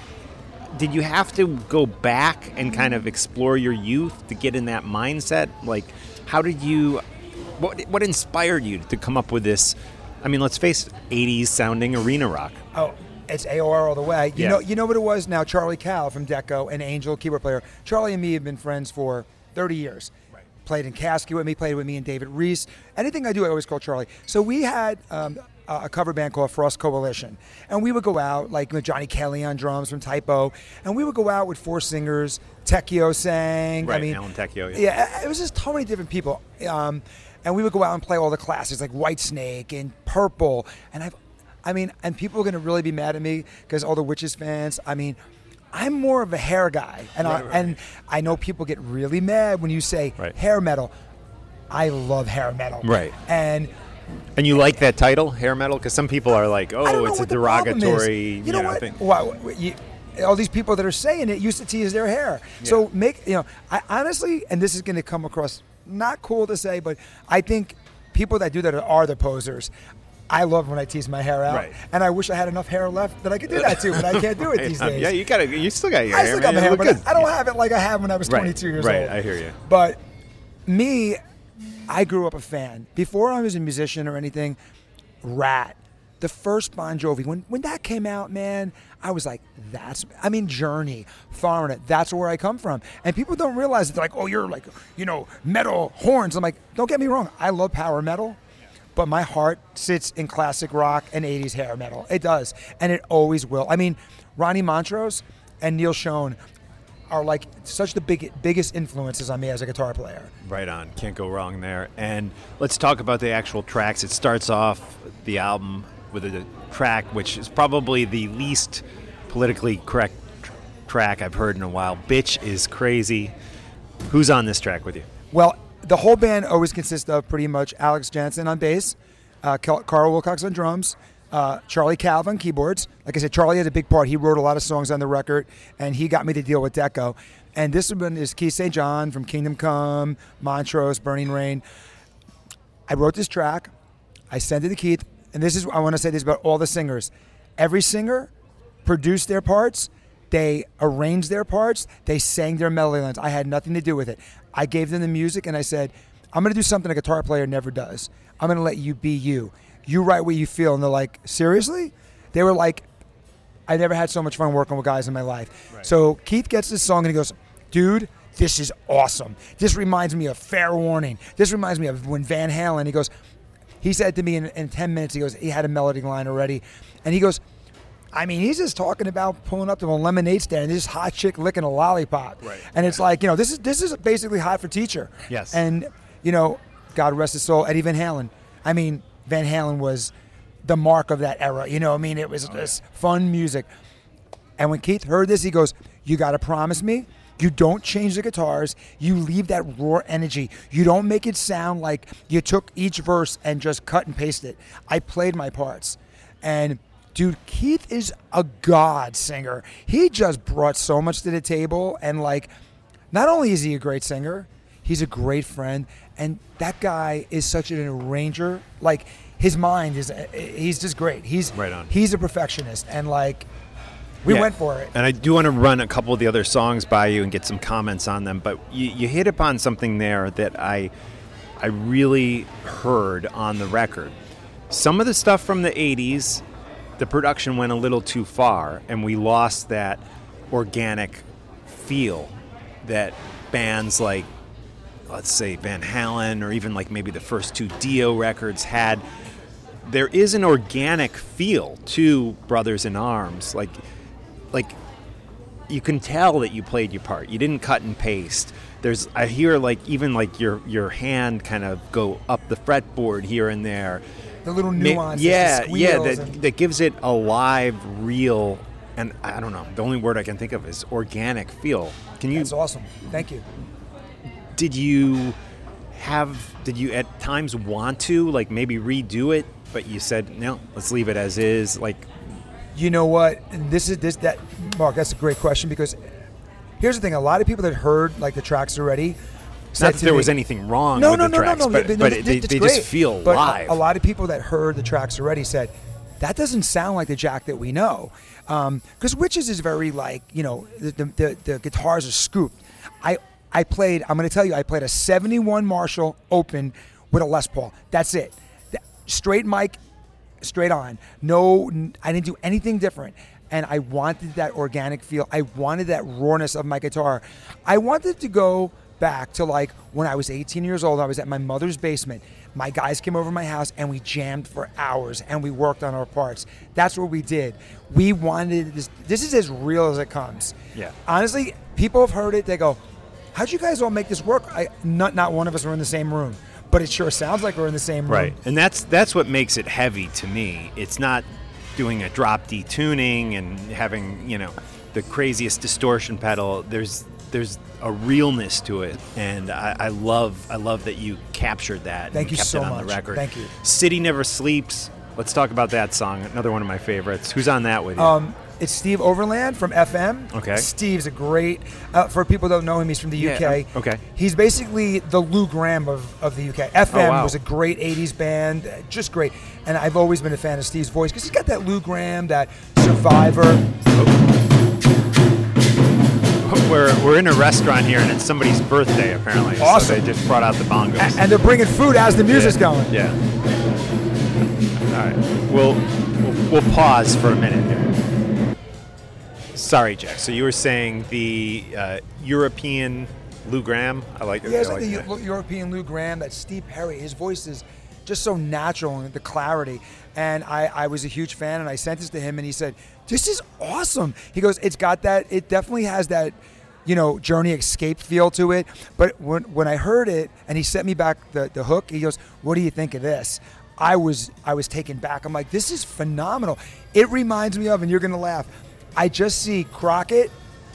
did you have to go back and kind of explore your youth to get in that mindset? Like, how did you? What what inspired you to come up with this? I mean, let's face it, eighties sounding arena rock. Oh, it's A O R all the way. You Yeah. know, you know what it was now. Charlie Cal from Deco, an Angel keyboard player. Charlie and me have been friends for thirty years. Right. Played in Casket with me, played with me and David Reese. Anything I do, I always call Charlie. So we had um, a a cover band called Frost Coalition, and we would go out like with Johnny Kelly on drums from Typo, and we would go out with four singers. Tecchio sang. Right, I mean, Alan Tecchio. Yeah. Yeah, it was just so many different people. Um, and we would go out and play all the classics like Whitesnake and Purple. And I've, I mean, and people are going to really be mad at me because all the Witches fans, I mean, I'm more of a hair guy. And, Right, I, right. and I know people get really mad when you say Right. hair metal. I love hair metal. Right. And And you like that title, hair metal? Because some people are like, I don't oh, know it's a what the problem is. derogatory. You know what? thing. Well, you, all these people that are saying it used to tease their hair. So make, you know, I honestly, and this is going to come across not cool to say, but I think people that do that are the posers. I love when I tease my hair out, Right. and I wish I had enough hair left that I could do that too, but I can't do it these Um, days. Yeah, you got to. You still got your I hair. still got man. my You hair, look but good. I don't have it like I had when I was Right, twenty-two years right, old. I hear you. But me, I grew up a fan. Before I was a musician or anything, Rat, the first Bon Jovi, when when that came out, man, I was like, that's, I mean, Journey, Foreigner, that's where I come from. And people don't realize it. They're like, oh, you're like, you know, metal horns. I'm like, don't get me wrong. I love power metal, but my heart sits in classic rock and eighties hair metal. It does. And it always will. I mean, Ronnie Montrose and Neil Schon are like such the big, biggest influences on me as a guitar player. Right on. Can't go wrong there. And let's talk about the actual tracks. It starts off the album with a track which is probably the least politically correct tr- track I've heard in a while. Bitch is Crazy. Who's on this track with you? Well, the whole band always consists of pretty much Alex Jansen on bass, uh, Carl Wilcox on drums, uh, Charlie Calvin on keyboards. Like I said, Charlie had a big part. He wrote a lot of songs on the record, and he got me to deal with Deco. And this one is Keith Saint John from Kingdom Come, Montrose, Burning Rain. I wrote this track. I sent it to Keith. And this is, I want to say this about all the singers. Every singer produced their parts. They arranged their parts. They sang their melody lines. I had nothing to do with it. I gave them the music, and I said, I'm going to do something a guitar player never does. I'm going to let you be you. You write what you feel. And they're like, seriously? They were like, I never had so much fun working with guys in my life. Right. So Keith gets this song, and he goes, dude, this is awesome. This reminds me of Fair Warning. This reminds me of when Van Halen, he goes, he said to me in, in ten minutes, he goes, he had a melody line already. And he goes, I mean, he's just talking about pulling up to a lemonade stand, this hot chick licking a lollipop. Right. And it's like, you know, this is this is basically Hot for Teacher. Yes. And, you know, God rest his soul, Eddie Van Halen. I mean, Van Halen was the mark of that era. You know, I mean, it was oh, this yeah. fun music. And when Keith heard this, he goes, you got to promise me you don't change the guitars. You leave that raw energy. You don't make it sound like you took each verse and just cut and paste it. I played my parts. And, dude, Keith is a god singer. He just brought so much to the table. And, like, not only is he a great singer, he's a great friend. And that guy is such an arranger. Like, his mind is, he's just great. He's right on. He's a perfectionist. And, like, we yeah. went for it. And I do want to run a couple of the other songs by you and get some comments on them. But you, you hit upon something there that I I really heard on the record. Some of the stuff from the eighties, the production went a little too far, and we lost that organic feel that bands like, let's say, Van Halen, or even like maybe the first two Dio records had. There is an organic feel to Brothers in Arms. Like, like you can tell that you played your part. You didn't cut and paste. There's, I hear like even like your your hand kind of go up the fretboard here and there. The little nuances, yeah, the yeah, that and- that gives it a live, real, and I don't know. The only word I can think of is organic feel. Can you? That's awesome. Thank you. Did you have? Did you at times want to like maybe redo it, but you said no, let's leave it as is? Like, you know what? This is this that Mark. That's a great question, because here's the thing: a lot of people that heard like the tracks already. Not that there me, was anything wrong no, with no, the no, tracks, no, no, but, no, but no, they, it's they great. just feel but live. A, a lot of people that heard the tracks already said, that doesn't sound like the Jack that we know. Because um, Witches is very like, you know, the, the, the, the guitars are scooped. I, I played, I'm going to tell you, I played a seventy-one Marshall open with a Les Paul. That's it. Straight mic, straight on. No, I didn't do anything different. And I wanted that organic feel. I wanted that rawness of my guitar. I wanted to go back to like when I was eighteen years old. I was at my mother's basement. My guys came over to my house and we jammed for hours and we worked on our parts. That's what we did. We wanted this. This is as real as it comes. Yeah. Honestly, people have heard it. They go, how'd you guys all make this work? I, not, not one of us were in the same room, but it sure sounds like we're in the same room. Right. And that's, that's what makes it heavy to me. It's not doing a drop D tuning and having, you know, the craziest distortion pedal. There's, there's a realness to it, and I, I love I love that you captured that. Thank and you kept so it on much. The record. Thank you. City Never Sleeps. Let's talk about that song. Another one of my favorites. Who's on that with you? Um, it's Steve Overland from F M. Okay. Steve's a great. Uh, for people who don't know him, he's from the U K. Yeah, okay. He's basically the Lou Gramm of, of the U K. F M oh, wow. was a great eighties band, just great. And I've always been a fan of Steve's voice because he's got that Lou Gramm, that Survivor. Oh. We're, we're in a restaurant here, and it's somebody's birthday, apparently. Awesome. So they just brought out the bongos. And they're bringing food as the music's yeah. going. Yeah. All right. Well, we'll pause for a minute here. Sorry, Jack. So you were saying the uh, European Lou Gramm? I like it. Yeah, it's I like, like the that. European Lou Gramm, that Steve Perry. His voice is just so natural and the clarity. And I, I was a huge fan, and I sent this to him, and he said, "This is awesome." He goes, "It's got that. It definitely has that, you know, Journey Escape feel to it." But when when I heard it, and he sent me back the, the hook, he goes, "What do you think of this?" I was I was taken back. I'm like, "This is phenomenal." It reminds me of, and you're gonna laugh, I just see Crockett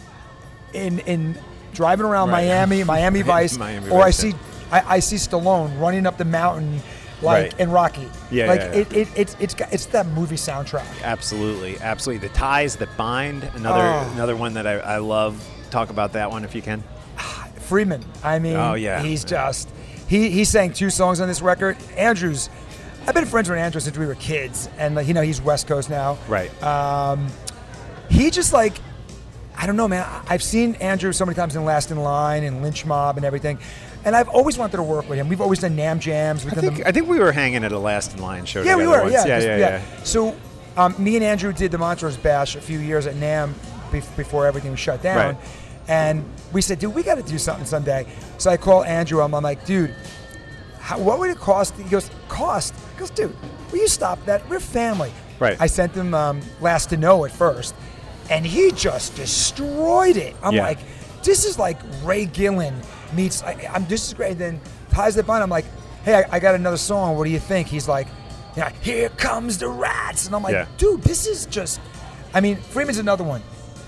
in in driving around Right. Miami, Miami Vice, Miami or I Vice, see yeah. I, I see Stallone running up the mountain like Right. in Rocky. Yeah, like yeah, yeah. It, it it's it's got, it's that movie soundtrack. Absolutely, absolutely. The ties that bind. Another Oh. another one that I, I love. Talk about that one if you can. Freeman. I mean, Oh, yeah. he's just he he sang two songs on this record. Andrew's. I've been friends with Andrew since we were kids, and like you know he's West Coast now. Right. Um, he just like I don't know, man. I- I've seen Andrew so many times in Last in Line and Lynch Mob and everything, and I've always wanted to work with him. We've always done Nam Jams. We've I done think the, I think we were hanging at a Last in Line show. yeah, we together were. once. Yeah, yeah, 'cause- yeah, yeah. So um, me and Andrew did the Montrose Bash a few years at Nam bef- before everything was shut down. Right. And we said, dude, we got to do something someday. So I call Andrew. I'm, I'm like, dude, how, what would it cost? He goes, cost? He goes, dude, will you stop that? We're family. Right. I sent him um, Last to Know at first, and he just destroyed it. I'm Yeah. like, this is like Ray Gillen meets, I, I'm this is great. And then Ties That Bind, I'm like, hey, I, I got another song. What do you think? He's like, yeah, here comes the rats. And I'm like, Yeah. dude, this is just, I mean, Freeman's another one.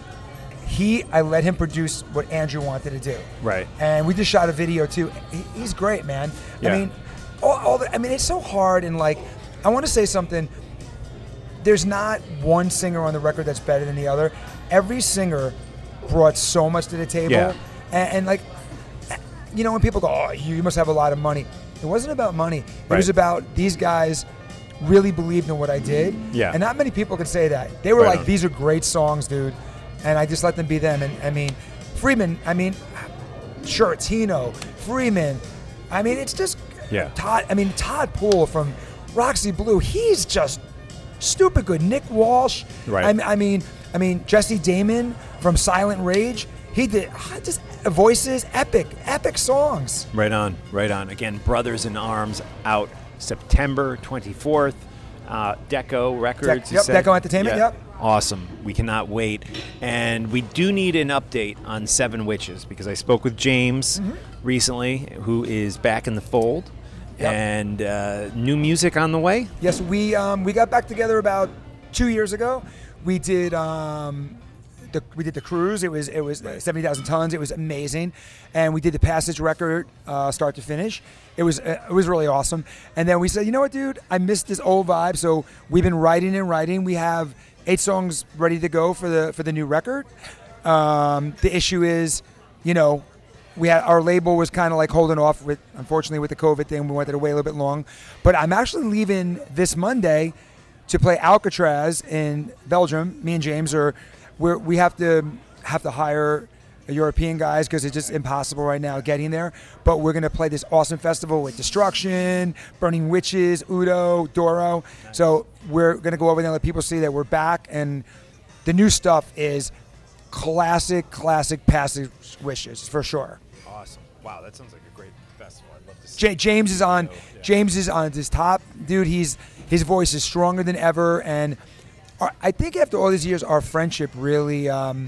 He, I let him produce what Andrew wanted to do. Right. And we just shot a video too. He, he's great, man. Yeah. I mean, all, all the, I mean, it's so hard. And like, I want to say something. There's not one singer on the record that's better than the other. Every singer brought so much to the table. Yeah. And, and like, you know, when people go, oh, you must have a lot of money. It wasn't about money. It Right. was about these guys really believed in what I did. Yeah. And not many people could say that. They were Right like, on. these are great songs, dude. And I just let them be them. And I mean, Freeman, I mean, sure, Tino, Freeman. I mean, it's just Yeah. Todd. I mean, Todd Poole from Roxy Blue. He's just stupid good. Nick Walsh. Right. I, mean- I mean, I mean Jesse Damon from Silent Rage. He did just voices, epic, epic songs. Right on, right on. Again, Brothers in Arms out September twenty-fourth. Uh, Deco Records. Dec- you yep, said? Deco Entertainment, Yeah. yep. Awesome. We cannot wait. And we do need an update on Seven Witches because I spoke with James recently, who is back in the fold. Yep. And uh, new music on the way. Yes, we um, we got back together about two years ago. We did um, the we did the cruise. It was it was seventy thousand tons. It was amazing, and we did the Passage record uh, start to finish. It was uh, it was really awesome. And then we said, you know what, dude, I missed this old vibe. So we've been writing and writing. We have eight songs ready to go for the for the new record. Um, the issue is, you know. We had our label was kind of like holding off with, unfortunately, with the COVID thing. We wanted to wait a little bit long, but I'm actually leaving this Monday to play Alcatraz in Belgium. Me and James are, we're, we have to have to hire European guys because it's just impossible right now getting there. But we're gonna play this awesome festival with Destruction, Burning Witches, Udo, Doro. So we're gonna go over there and let people see that we're back, and the new stuff is classic, classic Passage Wishes for sure. Awesome. Wow, that sounds like a great festival. I'd love to see. J- James is on. Yeah. James is on his top, dude. He's his voice is stronger than ever, and our, I think after all these years, our friendship really um,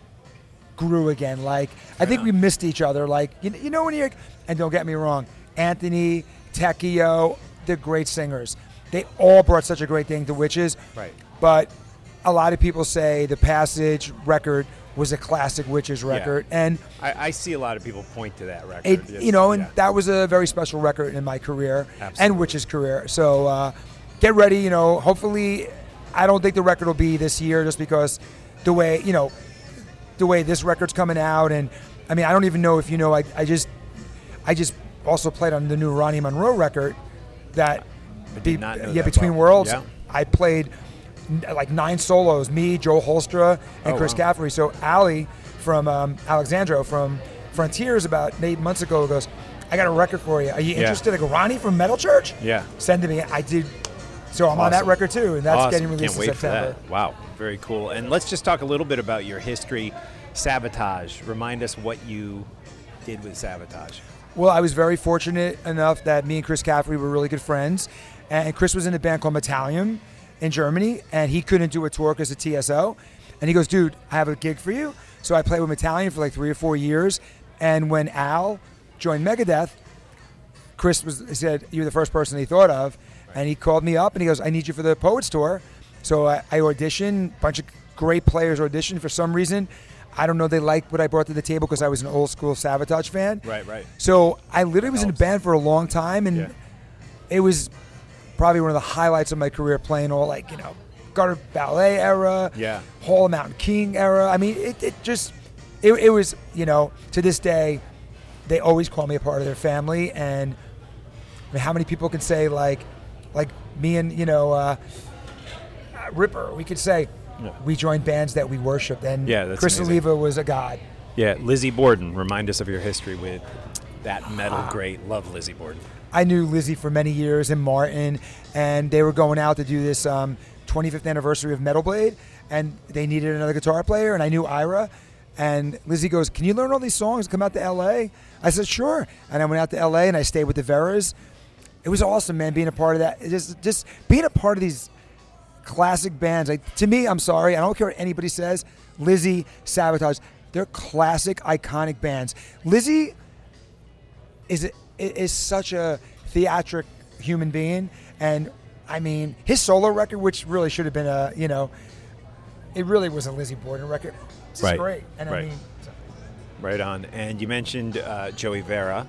grew again. Like I think we missed each other. Like you, you know when you're, and don't get me wrong, Anthony, Tecchio, they're great singers. They all brought such a great thing to Witches. Right. But a lot of people say the Passage record was a classic Witches record, Yeah. and I, I see a lot of people point to that record. it, Yes, you know, and yeah. that was a very special record in my career Absolutely. and Witch's career. So uh, get ready, you know. Hopefully, I don't think the record will be this year, just because the way you know, the way this record's coming out, and I mean, I don't even know if you know. I, I just, I just also played on the new Ronnie Monroe record. That, I did be- not know yeah, that Between about- Worlds. yeah. I played n- like nine solos. Me, Joe Holstra, and Oh, Chris wow. Caffery. So Ali from um, Alexandro from Frontiers about eight months ago goes, I got a record for you. Are you Yeah. interested? I go, Ronnie from Metal Church? Yeah. Send it to me. I did So I'm on that Awesome. record too, and that's Awesome. getting released Can't wait in September. for that. Wow, very cool. And let's just talk a little bit about your history. Sabotage. Remind us what you did with Sabotage. Well, I was very fortunate enough that me and Chris Caffrey were really good friends, and Chris was in a band called Metallium in Germany, and he couldn't do a tour because of T S O, and he goes, dude, I have a gig for you. So I played with Metallium for like three or four years, and when Al joined Megadeth, Chris was he said, you're the first person he thought of, and he called me up, and he goes, I need you for the Poets Tour. So I, I auditioned, a bunch of great players auditioned. For some reason, I don't know, they liked what I brought to the table because I was an old school Sabotage fan. Right, right. So I literally was in a Helps. band for a long time, and Yeah. it was probably one of the highlights of my career, playing all like, you know, Gutter Ballet era, Yeah. Hall of Mountain King era. I mean, it, it just, it, it was, you know, to this day, they always call me a part of their family. And I mean, how many people can say like, like me and, you know, uh, Ripper, we could say Yeah. we joined bands that we worshiped, and Yeah, that's Chris amazing. Oliva was a god. Yeah, Lizzie Borden. Remind us of your history with that metal Ah. great. Love Lizzie Borden. I knew Lizzie for many years and Martin, and they were going out to do this um, twenty-fifth anniversary of Metal Blade, and they needed another guitar player, and I knew Ira, and Lizzie goes, can you learn all these songs and come out to L A? I said, sure. And I went out to L A, and I stayed with the Veras. It was awesome, man, being a part of that. It just, just being a part of these classic bands. Like, to me, I'm sorry, I don't care what anybody says, Lizzie, Sabotage, they're classic, iconic bands. Lizzie is is such a theatric human being, and I mean his solo record, which really should have been a, you know, it really was a Lizzie Borden record. It's just Right. great, and Right. I mean, Right on. And you mentioned uh, Joey Vera.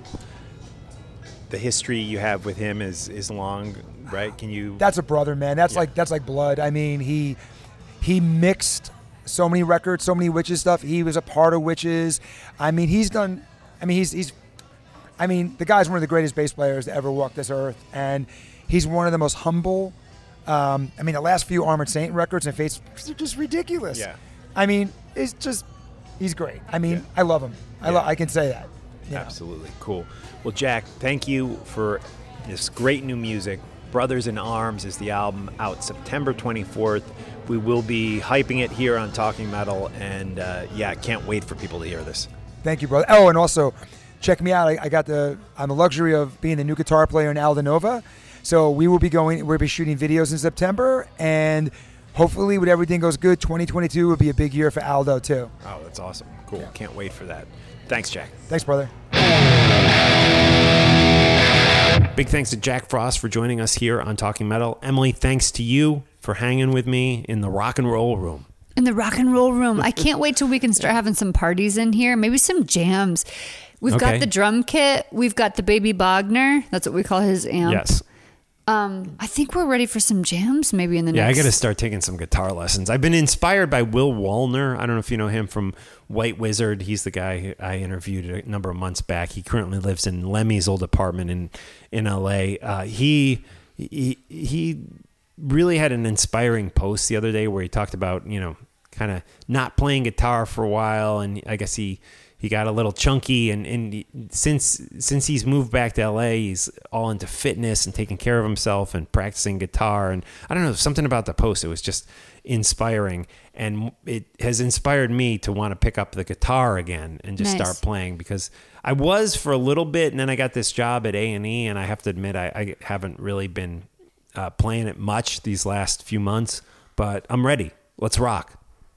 The history you have with him is is long, right? Can you? that's a brother, man. That's Yeah. like that's like blood. I mean, he he mixed so many records, so many Witches stuff. He was a part of Witches. I mean, he's done. I mean, he's he's. I mean, the guy's one of the greatest bass players to ever walk this earth, and he's one of the most humble. Um, I mean, the last few Armored Saint records and Fates are just ridiculous. Yeah. I mean, it's just he's great. I mean, Yeah. I love him. I Yeah. lo- I can say that. you know. Absolutely. Cool. Well, Jack, thank you for this great new music. Brothers in Arms is the album, out September twenty-fourth. We will be hyping it here on Talking Metal, and uh, yeah, can't wait for people to hear this. Thank you, brother. Oh, and also, check me out. I, I got the I'm the luxury of being the new guitar player in Aldo Nova. So we will be going. We'll be shooting videos in September, and hopefully, with everything goes good, twenty twenty-two will be a big year for Aldo too. Oh, that's awesome. Cool. Can't wait for that. Thanks, Jack. Thanks, brother. Big thanks to Jack Frost for joining us here on Talking Metal. Emily, thanks to you for hanging with me in the rock and roll room. In the rock and roll room. I can't wait till we can start having some parties in here. Maybe some jams. We've Okay. got the drum kit. We've got the Baby Bogner. That's what we call his amp. Yes. Um, I think we're ready for some jams maybe in the Yeah, next. I got to start taking some guitar lessons. I've been inspired by Will Wallner. I don't know if you know him from White Wizard. He's the guy I interviewed a number of months back. He currently lives in Lemmy's old apartment in in L A. Uh, he he he really had an inspiring post the other day where he talked about, you know, kind of not playing guitar for a while, and I guess he. He got a little chunky, and, and he- since since he's moved back to L A, he's all into fitness and taking care of himself and practicing guitar. And I don't know, something about the post, it was just inspiring. And it has inspired me to want to pick up the guitar again and just Nice. start playing, because I was for a little bit, and then I got this job at A and E, and I have to admit I, I haven't really been uh, playing it much these last few months. But I'm ready. Let's rock.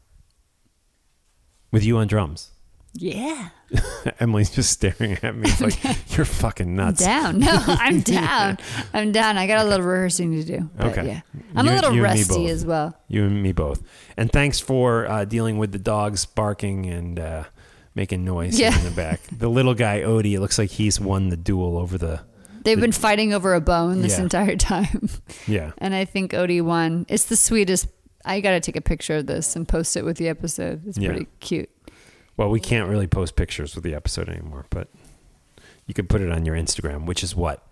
With you on drums. Yeah. Emily's just staring at me like, you're fucking nuts. Down. No, I'm down. I'm down. I got a little rehearsing to do. But Okay. yeah. I'm You- a little you and me rusty both. as well. You and me both. And thanks for uh, dealing with the dogs barking and uh, making noise Yeah. in the back. The little guy, Odie, it looks like he's won the duel over the... They've the- been fighting over a bone this Yeah. entire time. Yeah. And I think Odie won. It's the sweetest. I got to take a picture of this and post it with the episode. It's Yeah. pretty cute. Well, we can't really post pictures with the episode anymore, but you could put it on your Instagram, which is what?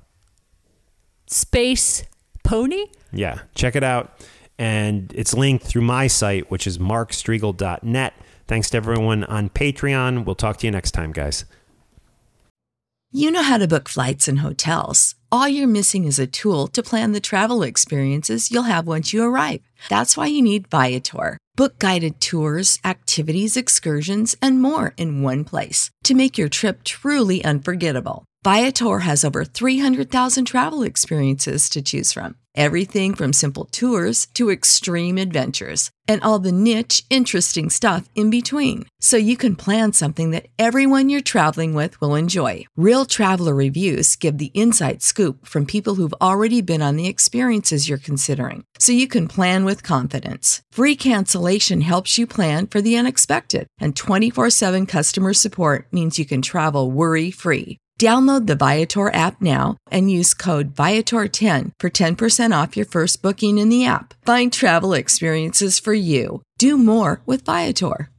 Space Pony? Yeah, check it out. And it's linked through my site, which is mark striegel dot net. Thanks to everyone on Patreon. We'll talk to you next time, guys. You know how to book flights and hotels. All you're missing is a tool to plan the travel experiences you'll have once you arrive. That's why you need Viator. Book guided tours, activities, excursions, and more in one place to make your trip truly unforgettable. Viator has over three hundred thousand travel experiences to choose from. Everything from simple tours to extreme adventures and all the niche, interesting stuff in between. So you can plan something that everyone you're traveling with will enjoy. Real traveler reviews give the inside scoop from people who've already been on the experiences you're considering. So you can plan with confidence. Free cancellation helps you plan for the unexpected. And twenty-four seven customer support means you can travel worry-free. Download the Viator app now and use code Viator ten for ten percent off your first booking in the app. Find travel experiences for you. Do more with Viator.